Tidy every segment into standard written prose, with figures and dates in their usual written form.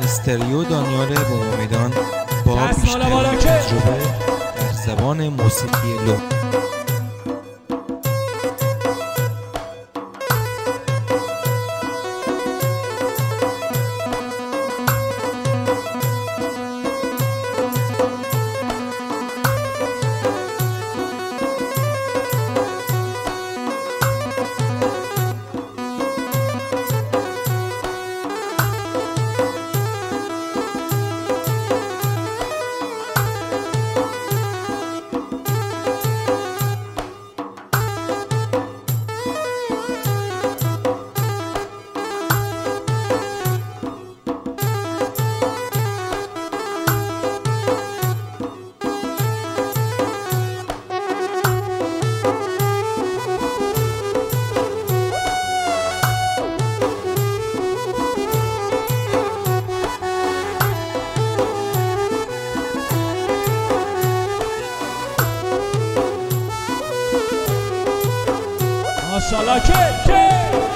استریو دانیال بومیدان با بیشترین تجربه در زبان موسیقی لو. ماشاءالله که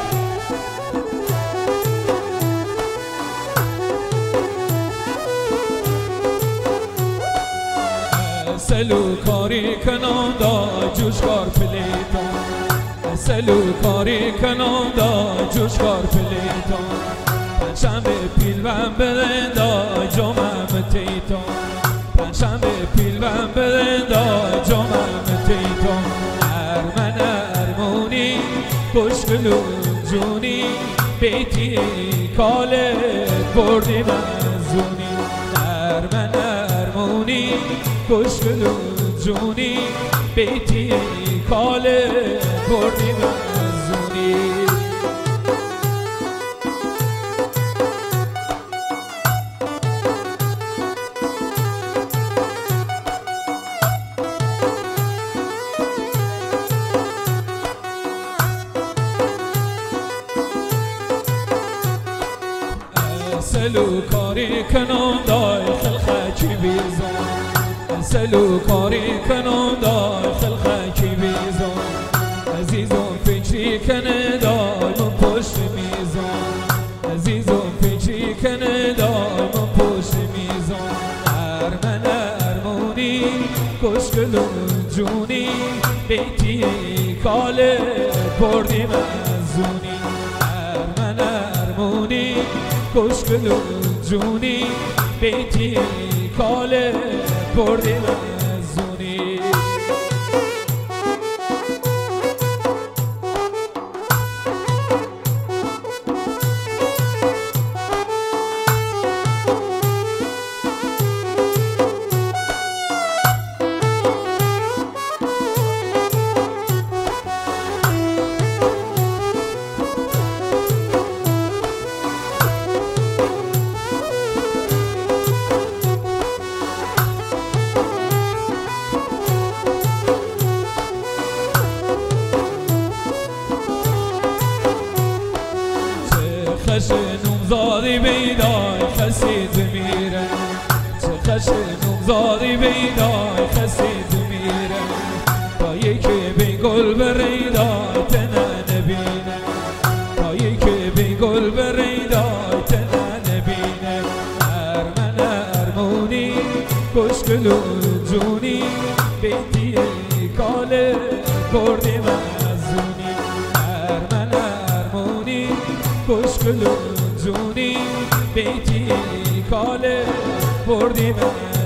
سلو کاری کنم دا جوشکار پلیتان سلو کاری کنم دا جوشکار پلیتان پنجشنبه پیلوم بدن دا جمعم تیتان پنجشنبه پیلوم بدن دا جمعم تیتان خوشگلو جونی بیتی کاله بردی مزونی نرم نرمونی خوشگلو جونی بیتی کاله بردی مزونی سلو کاری کنم داخل خاکی بیزان سلو کاری کنم داخل خاکی بیزان عزیزم فکری کنه دایم پشت میزان عزیزم فکری کنه دایم پشت میزان نرم نرمونی خوشگلو جونی بیتی کاله بردی مزونی نرم نرمونی خوشگلو جونی بیتی کاله بردی مزونی خشنم زادی بیدای خسید میره چه خشنم زادی بیدای خسید میره تا یکی بی گل بریدای تنه نبینه تا یکی بی گل بریدای تنه نبینه نرم نرمونی خوشگلو جونی بیتی کاله بردی مزونی نرم نرمونی خوشگلو جونی بیتی کاله بردی